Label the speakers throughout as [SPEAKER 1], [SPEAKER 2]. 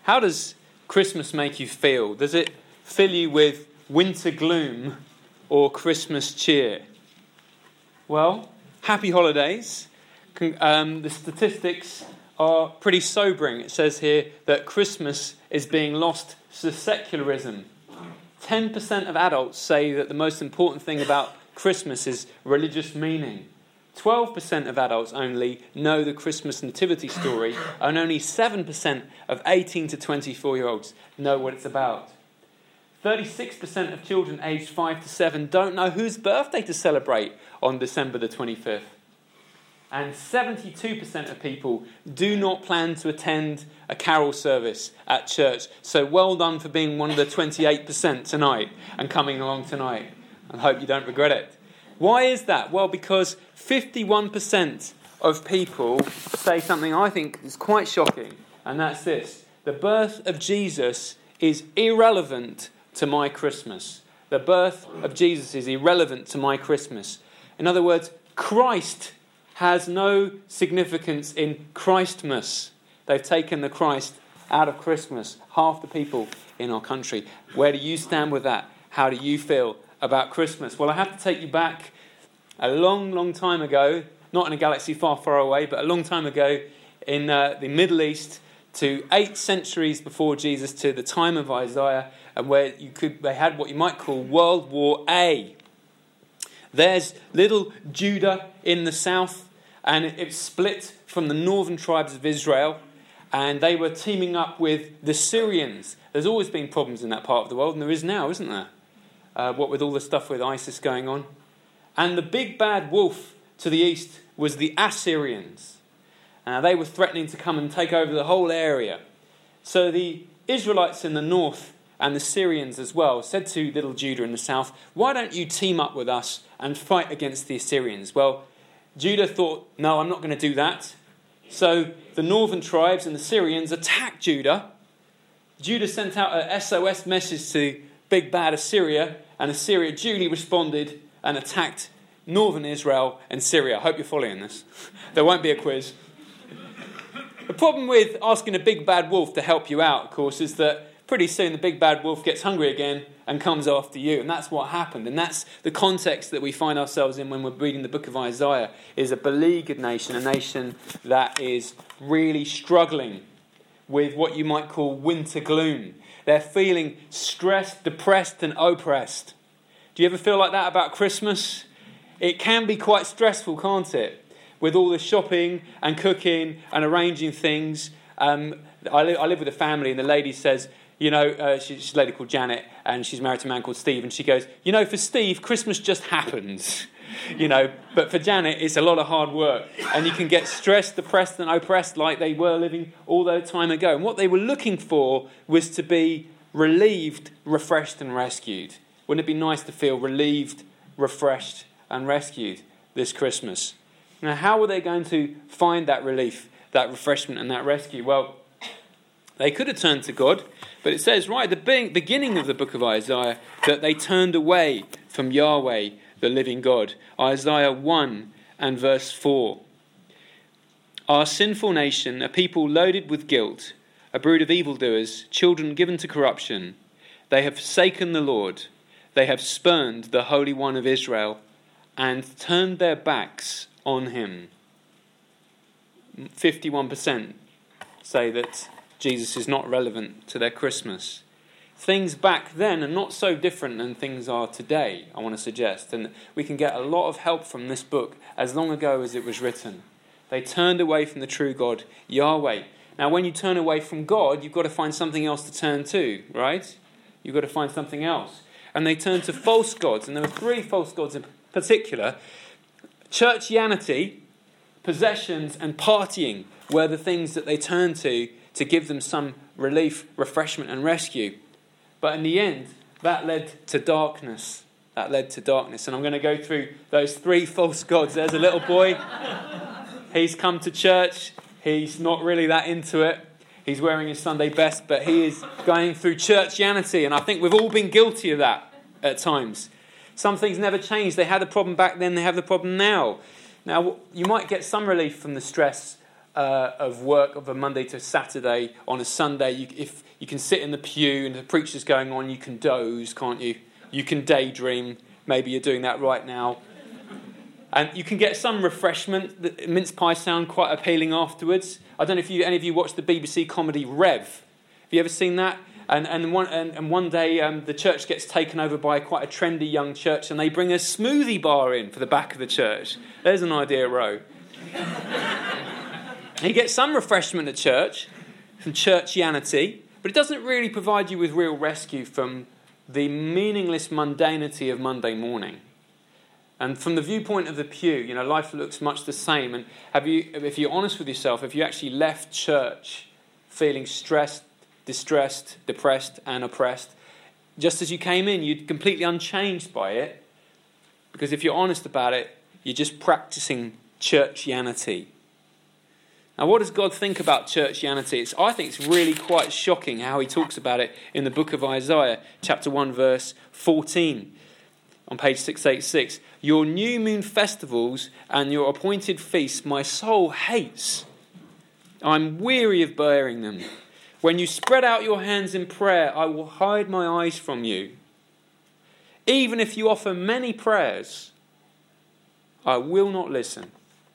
[SPEAKER 1] How does Christmas make you feel? Does it fill you with winter gloom or Christmas cheer? Well, happy holidays. The statistics are pretty sobering. It says here that Christmas is being lost to secularism. 10% of adults say that the most important thing about Christmas is religious meaning. 12% of adults only know the Christmas nativity story, and only 7% of 18 to 24-year-olds know what it's about. 36% of children aged 5 to 7 don't know whose birthday to celebrate on December the 25th. And 72% of people do not plan to attend a carol service at church. So well done for being one of the 28% tonight and coming along tonight. I hope you don't regret it. Why is that? Well, because 51% of people say something I think is quite shocking, and that's this: the birth of Jesus is irrelevant to my Christmas. The birth of Jesus is irrelevant to my Christmas. In other words, Christ has no significance in Christmas. They've taken the Christ out of Christmas. Half the people in our country. Where do you stand with that? How do you feel about Christmas? Well, I have to take you back a long, long time ago, not in a galaxy far, far away, but a long time ago in the Middle East, to 8 centuries before Jesus, to the time of Isaiah, and where they had what you might call World War A. There's little Judah in the south, and it's split from the northern tribes of Israel, and they were teaming up with the Syrians. There's always been problems in that part of the world, and there is now, isn't there? What with all the stuff with ISIS going on. And the big bad wolf to the east was the Assyrians. They were threatening to come and take over the whole area. So the Israelites in the north and the Syrians as well said to little Judah in the south, why don't you team up with us and fight against the Assyrians? Well, Judah thought, no, I'm not going to do that. So the northern tribes and the Syrians attacked Judah. Judah sent out a SOS message to big bad Assyria, and Assyria duly responded and attacked northern Israel and Syria. I hope you're following this. There won't be a quiz. The problem with asking a big bad wolf to help you out, of course, is that pretty soon the big bad wolf gets hungry again and comes after you. And that's what happened. And that's the context that we find ourselves in when we're reading the book of Isaiah, is a beleaguered nation, a nation that is really struggling with what you might call winter gloom. They're feeling stressed, depressed and oppressed. Do you ever feel like that about Christmas? It can be quite stressful, can't it? With all the shopping and cooking and arranging things. I live with a family, and the lady says, she's a lady called Janet, and she's married to a man called Steve, and she goes, for Steve, Christmas just happens. But for Janet, it's a lot of hard work. And you can get stressed, depressed and oppressed like they were living all that time ago. And what they were looking for was to be relieved, refreshed and rescued. Wouldn't it be nice to feel relieved, refreshed and rescued this Christmas? Now, how were they going to find that relief, that refreshment and that rescue? Well, they could have turned to God, but it says right at the beginning of the book of Isaiah that they turned away from Yahweh, the living God. Isaiah 1 and verse 4. Our sinful nation, a people loaded with guilt, a brood of evildoers, children given to corruption. They have forsaken the Lord. They have spurned the Holy One of Israel and turned their backs on him. 51% say that Jesus is not relevant to their Christmas. Things back then are not so different than things are today, I want to suggest. And we can get a lot of help from this book as long ago as it was written. They turned away from the true God, Yahweh. Now, when you turn away from God, you've got to find something else to turn to, right? You've got to find something else. And they turned to false gods. And there were 3 false gods in particular. Churchianity, possessions and partying were the things that they turned to give them some relief, refreshment and rescue. But in the end, that led to darkness. That led to darkness. And I'm going to go through those 3 false gods. There's a little boy. He's come to church. He's not really that into it. He's wearing his Sunday best, but he is going through churchianity. And I think we've all been guilty of that at times. Some things never change. They had the problem back then, they have the problem now. Now, you might get some relief from the stress of work of a Monday to Saturday. On a Sunday, if you can sit in the pew and the preacher's going on, you can doze, can't you? You can daydream. Maybe you're doing that right now. And you can get some refreshment. The mince pie sound quite appealing afterwards. I don't know if any of you watched the BBC comedy Rev. Have you ever seen that? And one day the church gets taken over by quite a trendy young church, and they bring a smoothie bar in for the back of the church. There's an idea, Row. You get some refreshment at church, from churchianity, but it doesn't really provide you with real rescue from the meaningless mundanity of Monday morning. And from the viewpoint of the pew, life looks much the same. And if you're honest with yourself, have you actually left church feeling stressed, distressed, depressed, and oppressed? Just as you came in, you're completely unchanged by it. Because if you're honest about it, you're just practicing churchianity. Now, what does God think about churchianity? I think it's really quite shocking how he talks about it in the book of Isaiah, chapter 1, verse 14. On page 686, your new moon festivals and your appointed feasts my soul hates. I'm weary of bearing them. When you spread out your hands in prayer, I will hide my eyes from you. Even if you offer many prayers, I will not listen.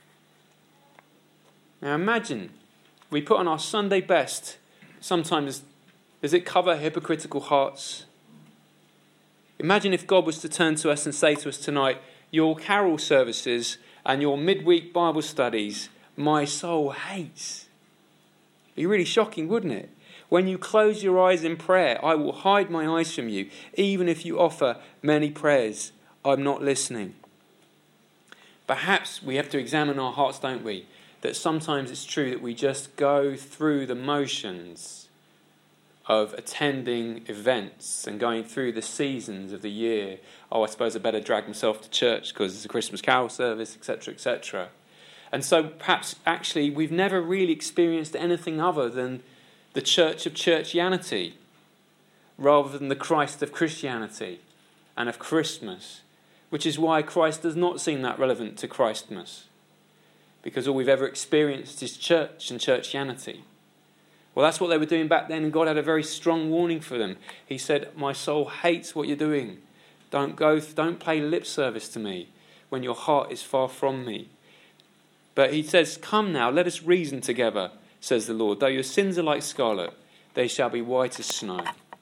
[SPEAKER 1] Now imagine, we put on our Sunday best. Sometimes, does it cover hypocritical hearts? Imagine if God was to turn to us and say to us tonight, your carol services and your midweek Bible studies, my soul hates. It'd be really shocking, wouldn't it? When you close your eyes in prayer, I will hide my eyes from you. Even if you offer many prayers, I'm not listening. Perhaps we have to examine our hearts, don't we? That sometimes it's true that we just go through the motions of attending events and going through the seasons of the year. Oh, I suppose I better drag myself to church because it's a Christmas carol service, etc., etc. And so perhaps actually we've never really experienced anything other than the church of churchianity rather than the Christ of Christianity and of Christmas, which is why Christ does not seem that relevant to Christmas, because all we've ever experienced is church and churchianity. Well, that's what they were doing back then, and God had a very strong warning for them. He said, my soul hates what you're doing. Don't play lip service to me when your heart is far from me. But he says, come now, let us reason together, says the Lord. Though your sins are like scarlet, they shall be white as snow.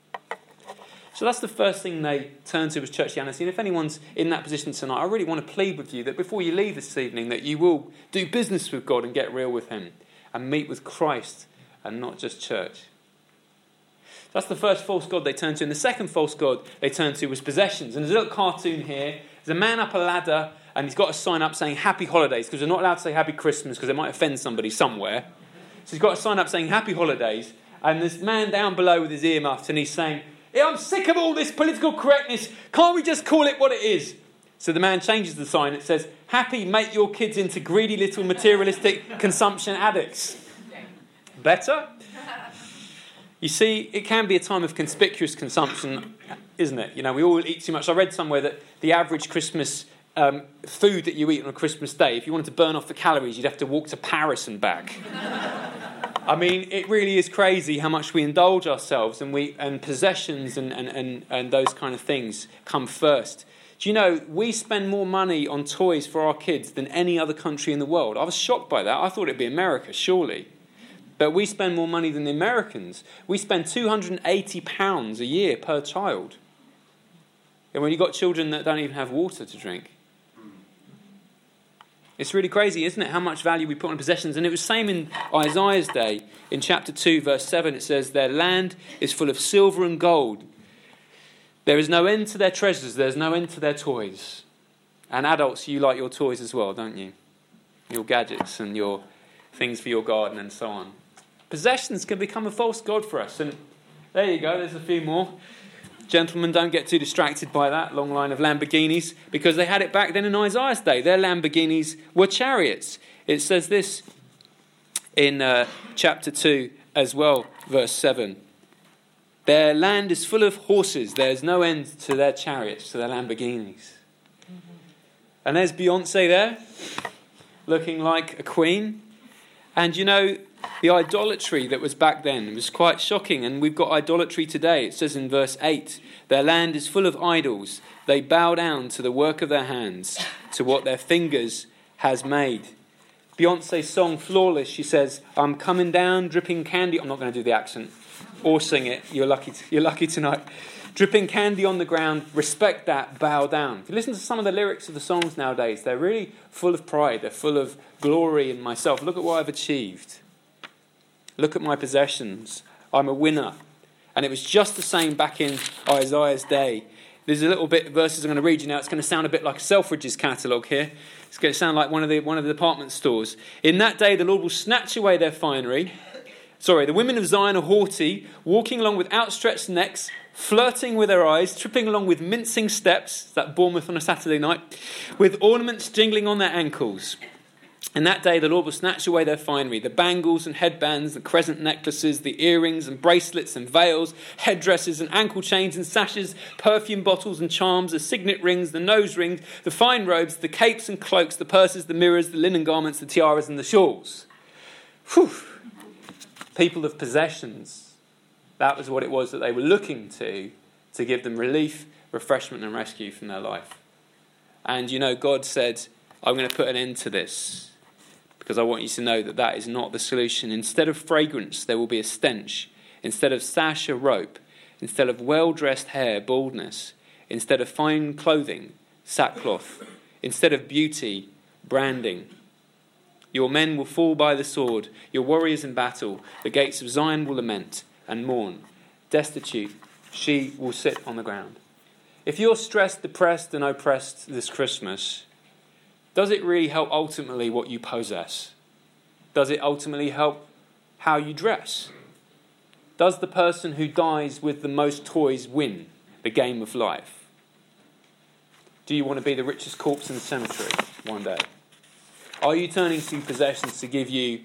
[SPEAKER 1] So that's the first thing they turn to was churchianity. And if anyone's in that position tonight, I really want to plead with you that before you leave this evening, that you will do business with God and get real with him and meet with Christ and not just church. That's the first false god they turned to. And the second false god they turned to was possessions. And there's a little cartoon here. There's a man up a ladder and he's got a sign up saying Happy Holidays, because we're not allowed to say Happy Christmas because it might offend somebody somewhere. So he's got a sign up saying Happy Holidays. And this man down below with his ear muffed, and he's saying, yeah, I'm sick of all this political correctness. Can't we just call it what it is? So the man changes the sign. It says, happy, make your kids into greedy little materialistic consumption addicts. Better? You see, it can be a time of conspicuous consumption, isn't it? We all eat too much. I read somewhere that the average Christmas food that you eat on a Christmas day, if you wanted to burn off the calories, you'd have to walk to Paris and back. I mean, it really is crazy how much we indulge ourselves, and possessions and those kind of things come first. Do you know, we spend more money on toys for our kids than any other country in the world. I was shocked by that. I thought it'd be America, surely. But we spend more money than the Americans. We spend £280 a year per child. And when you've got children that don't even have water to drink. It's really crazy, isn't it, how much value we put on possessions. And it was the same in Isaiah's day. In chapter 2, verse 7, it says, their land is full of silver and gold. There is no end to their treasures. There's no end to their toys. And adults, you like your toys as well, don't you? Your gadgets and your things for your garden and so on. Possessions can become a false god for us. And there you go, there's a few more. Gentlemen, don't get too distracted by that long line of Lamborghinis, because they had it back then in Isaiah's day. Their Lamborghinis were chariots. It says this in chapter 2 as well, verse 7. Their land is full of horses. There's no end to their chariots, to their Lamborghinis. And there's Beyonce there, looking like a queen. And you know, the idolatry that was back then was quite shocking, and we've got idolatry today. It says in verse 8, their land is full of idols. They bow down to the work of their hands, to what their fingers has made. Beyonce's song Flawless, she says, I'm coming down, dripping candy. I'm not going to do the accent or sing it. You're lucky tonight. Dripping candy on the ground, respect that, bow down. If you listen to some of the lyrics of the songs nowadays, they're really full of pride. They're full of glory in myself. Look at what I've achieved. Look at my possessions. I'm a winner. And it was just the same back in Isaiah's day. There's a little bit of verses I'm going to read you now. It's going to sound a bit like Selfridges catalogue here. It's going to sound like one of the department stores. In that day, the Lord will snatch away their finery. The women of Zion are haughty, walking along with outstretched necks, flirting with their eyes, tripping along with mincing steps, that Bournemouth on a Saturday night, with ornaments jingling on their ankles. In that day, the Lord will snatch away their finery, the bangles and headbands, the crescent necklaces, the earrings and bracelets and veils, headdresses and ankle chains and sashes, perfume bottles and charms, the signet rings, the nose rings, the fine robes, the capes and cloaks, the purses, the mirrors, the linen garments, the tiaras and the shawls. Whew. People of possessions. That was what it was that they were looking to give them relief, refreshment and rescue from their life. And you know, God said, I'm going to put an end to this because I want you to know that that is not the solution. Instead of fragrance, there will be a stench. Instead of sash, a rope. Instead of well-dressed hair, baldness. Instead of fine clothing, sackcloth. Instead of beauty, branding. Your men will fall by the sword, your warriors in battle. The gates of Zion will lament and mourn. Destitute, she will sit on the ground. If you're stressed, depressed and oppressed this Christmas, does it really help ultimately what you possess? Does it ultimately help how you dress? Does the person who dies with the most toys win the game of life? Do you want to be the richest corpse in the cemetery one day? Are you turning to possessions to give you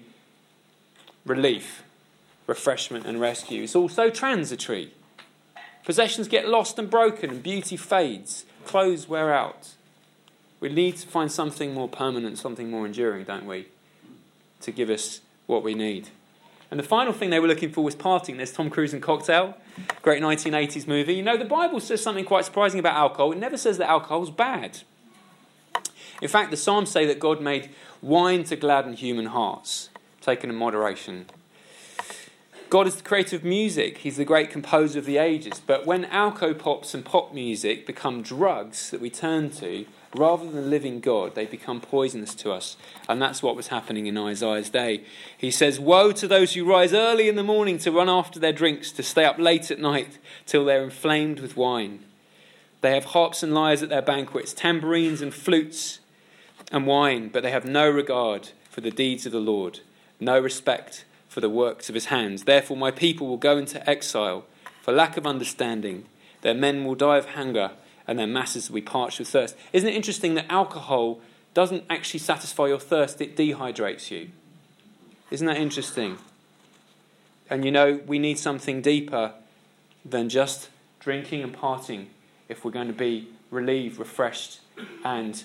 [SPEAKER 1] relief, refreshment and rescue? It's also transitory. Possessions get lost and broken and beauty fades. Clothes wear out. We need to find something more permanent, something more enduring, don't we? To give us what we need. And the final thing they were looking for was partying. There's Tom Cruise and Cocktail, great 1980s movie. You know, the Bible says something quite surprising about alcohol. It never says that alcohol's bad. In fact, the Psalms say that God made wine to gladden human hearts, taken in moderation. God is the creator of music. He's the great composer of the ages. But when alco-pops and pop music become drugs that we turn to, rather than living God, they become poisonous to us. And that's what was happening in Isaiah's day. He says, woe to those who rise early in the morning to run after their drinks, to stay up late at night till they're inflamed with wine. They have harps and lyres at their banquets, tambourines and flutes and wine, but they have no regard for the deeds of the Lord, no respect for the works of his hands. Therefore my people will go into exile for lack of understanding. Their men will die of hunger, and their masses will be parched with thirst. Isn't it interesting that alcohol doesn't actually satisfy your thirst, it dehydrates you? Isn't that interesting? And you know, we need something deeper than just drinking and partying if we're going to be relieved, refreshed and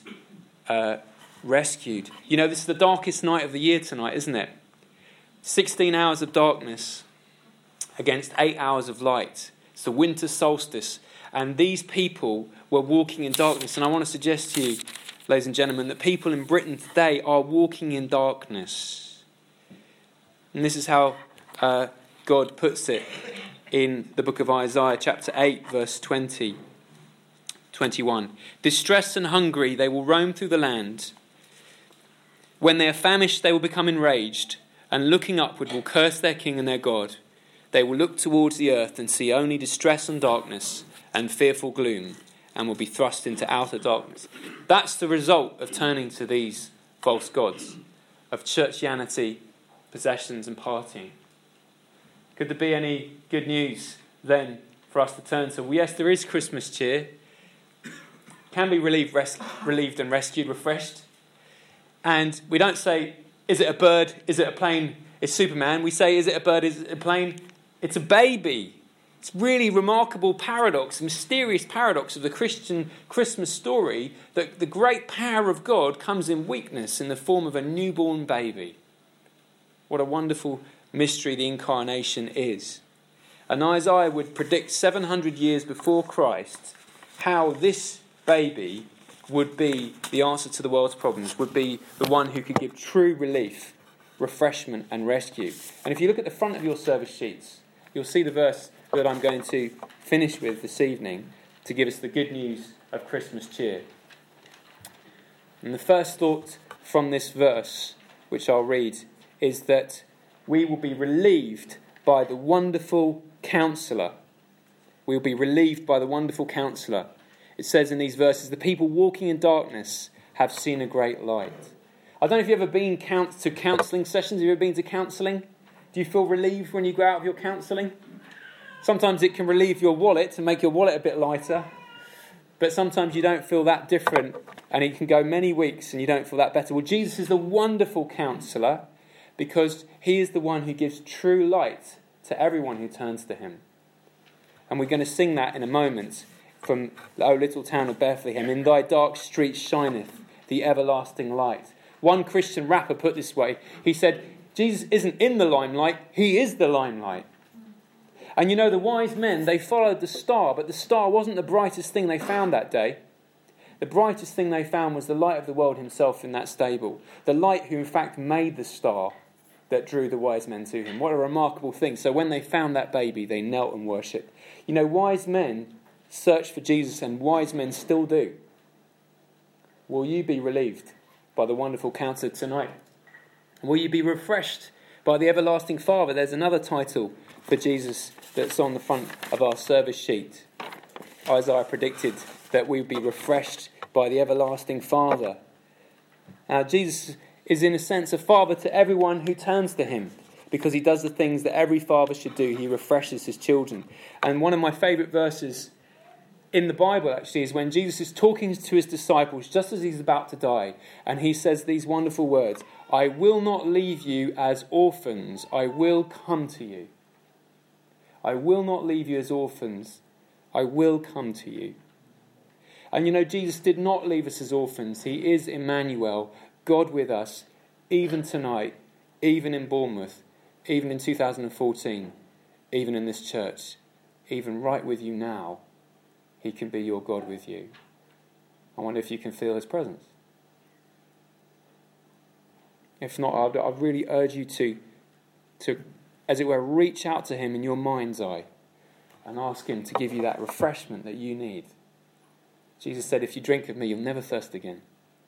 [SPEAKER 1] rescued. You know, this is the darkest night of the year tonight, isn't it? 16 hours of darkness against 8 hours of light. It's the winter solstice. And these people were walking in darkness. And I want to suggest to you, ladies and gentlemen, that people in Britain today are walking in darkness. And this is how God puts it in the book of Isaiah, chapter 8, verse 20, 21. Distressed and hungry, they will roam through the land. When they are famished, they will become enraged, and looking upward will curse their king and their God. They will look towards the earth and see only distress and darkness and fearful gloom, and will be thrust into outer darkness. That's the result of turning to these false gods, of churchianity, possessions and partying. Could there be any good news then for us to turn to? Well, yes, there is Christmas cheer. Can be relieved and rescued, refreshed. And we don't say, is it a bird? Is it a plane? It's Superman. We say, is it a bird? Is it a plane? It's a baby. It's really remarkable paradox, mysterious paradox of the Christian Christmas story, that the great power of God comes in weakness in the form of a newborn baby. What a wonderful mystery the incarnation is. And Isaiah would predict 700 years before Christ how this baby would be the answer to the world's problems, would be the one who could give true relief, refreshment and rescue. And if you look at the front of your service sheets, you'll see the verse that I'm going to finish with this evening to give us the good news of Christmas cheer. And the first thought from this verse, which I'll read, is that we will be relieved by the wonderful Counselor. We will be relieved by the wonderful Counselor. It says in these verses, the people walking in darkness have seen a great light. I don't know if you've ever been to counselling sessions. Have you ever been to counselling? Do you feel relieved when you go out of your counselling? Sometimes it can relieve your wallet and make your wallet a bit lighter. But sometimes you don't feel that different, and it can go many weeks and you don't feel that better. Well, Jesus is the wonderful Counselor because he is the one who gives true light to everyone who turns to him. And we're going to sing that in a moment from O Little Town of Bethlehem. In thy dark streets shineth the everlasting light. One Christian rapper put this way. He said, Jesus isn't in the limelight, he is the limelight. And you know, the wise men, they followed the star, but the star wasn't the brightest thing they found that day. The brightest thing they found was the light of the world himself in that stable. The light who in fact made the star that drew the wise men to him. What a remarkable thing. So when they found that baby, they knelt and worshipped. You know, wise men searched for Jesus, and wise men still do. Will you be relieved by the wonderful Counselor tonight? Will you be refreshed by the everlasting Father? There's another title for Jesus that's on the front of our service sheet. Isaiah predicted that we would be refreshed by the everlasting Father. Now, Jesus is in a sense a father to everyone who turns to him, because he does the things that every father should do. He refreshes his children. And one of my favourite verses in the Bible actually is when Jesus is talking to his disciples just as he's about to die, and he says these wonderful words, I will not leave you as orphans, I will come to you. I will not leave you as orphans, I will come to you. And you know, Jesus did not leave us as orphans. He is Emmanuel, God with us, even tonight, even in Bournemouth, even in 2014, even in this church, even right with you now. He can be your God with you. I wonder if you can feel his presence. If not, I'd really urge you to, as it were, reach out to him in your mind's eye and ask him to give you that refreshment that you need. Jesus said, if you drink of me, you'll never thirst again.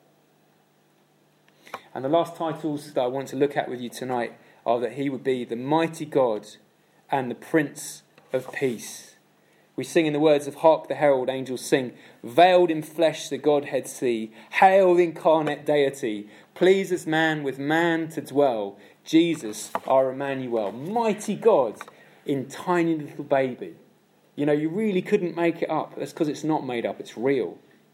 [SPEAKER 1] And the last titles that I want to look at with you tonight are that he would be the mighty God and the Prince of Peace. We sing in the words of Hark the Herald Angels sing, veiled in flesh the Godhead see, hail the incarnate deity, pleases man with man to dwell, Jesus our Emmanuel, mighty God in tiny little baby. You know, you really couldn't make it up. That's because it's not made up, it's real.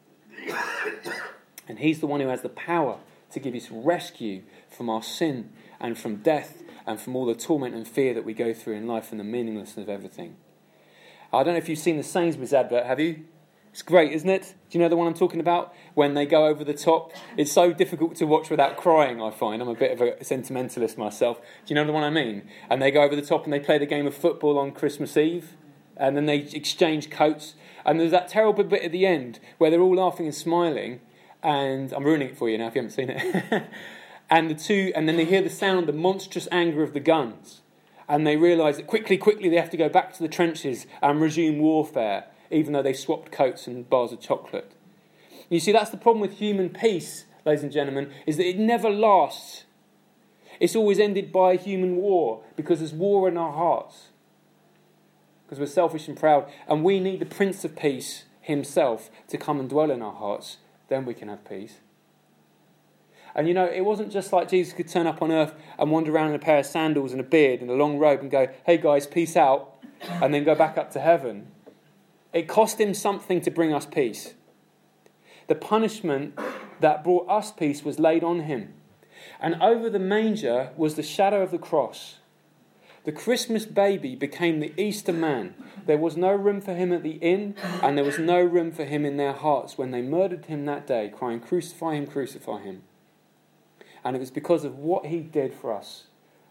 [SPEAKER 1] And he's the one who has the power to give us rescue from our sin and from death and from all the torment and fear that we go through in life and the meaninglessness of everything. I don't know if you've seen the Sainsbury's advert, have you? It's great, isn't it? Do you know the one I'm talking about? When they go over the top. It's so difficult to watch without crying, I find. I'm a bit of a sentimentalist myself. Do you know the one I mean? And they go over the top and they play the game of football on Christmas Eve. And then they exchange coats. And there's that terrible bit at the end where they're all laughing and smiling. And I'm ruining it for you now if you haven't seen it. And then they hear the sound, the monstrous anger of the guns. And they realise that quickly they have to go back to the trenches and resume warfare, even though they swapped coats and bars of chocolate. You see, that's the problem with human peace, ladies and gentlemen, is that it never lasts. It's always ended by human war, because there's war in our hearts. Because we're selfish and proud, and we need the Prince of Peace himself to come and dwell in our hearts. Then we can have peace. And you know, it wasn't just like Jesus could turn up on earth and wander around in a pair of sandals and a beard and a long robe and go, hey guys, peace out, and then go back up to heaven. It cost him something to bring us peace. The punishment that brought us peace was laid on him. And over the manger was the shadow of the cross. The Christmas baby became the Easter man. There was no room for him at the inn, and there was no room for him in their hearts when they murdered him that day, crying, crucify him, crucify him. And it was because of what he did for us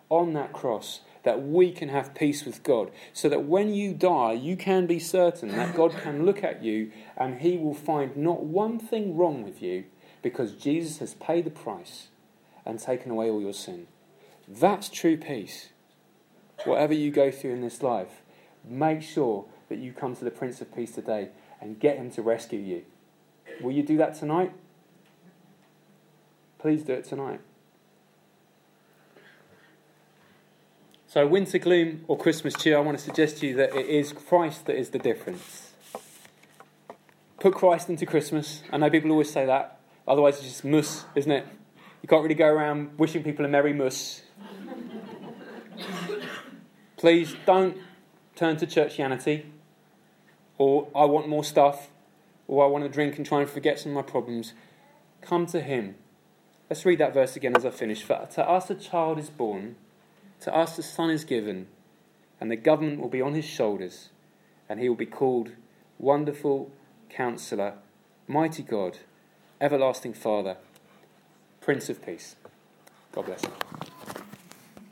[SPEAKER 1] on that cross, that we can have peace with God, so that when you die, you can be certain that God can look at you and he will find not one thing wrong with you, because Jesus has paid the price and taken away all your sin. That's true peace. Whatever you go through in this life, make sure that you come to the Prince of Peace today and get him to rescue you. Will you do that tonight? Please do it tonight. So winter gloom or Christmas cheer, I want to suggest to you that it is Christ that is the difference. Put Christ into Christmas. I know people always say that. Otherwise it's just muss, isn't it? You can't really go around wishing people a merry muss. Please don't turn to churchianity, or I want more stuff, or I want to drink and try and forget some of my problems. Come to him. Let's read that verse again as I finish. For to us a child is born, to us a son is given, and the government will be on his shoulders, and he will be called Wonderful Counselor, Mighty God, Everlasting Father, Prince of Peace. God bless you.